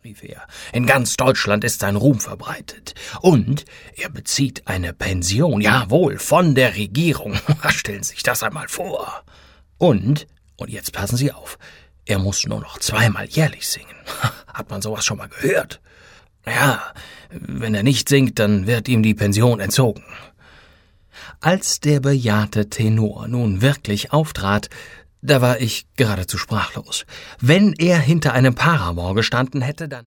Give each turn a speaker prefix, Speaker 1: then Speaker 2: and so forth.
Speaker 1: rief er. »In ganz Deutschland ist sein Ruhm verbreitet. Und er bezieht eine Pension, jawohl, von der Regierung. Stellen Sie sich das einmal vor. Und jetzt passen Sie auf, er muss nur noch 2-mal jährlich singen. Hat man sowas schon mal gehört? Ja, wenn er nicht singt, dann wird ihm die Pension entzogen.« Als der bejahrte Tenor nun wirklich auftrat, da war ich geradezu sprachlos. Wenn er hinter einem Paramor gestanden hätte, dann